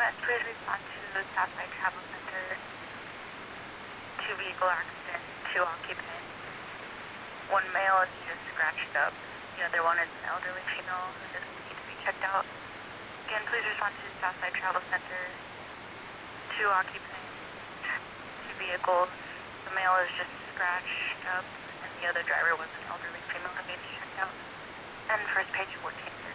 Yes, please respond to Southside Travel Center. 2-vehicle accident, 2 occupants. One male is just scratched up. The other one is an elderly female who doesn't need to be checked out. Again, please respond to Southside Travel Center. 2 occupants, 2 vehicles. The male is just scratched up, and the other driver was an elderly female who needs checked out. And first page 14.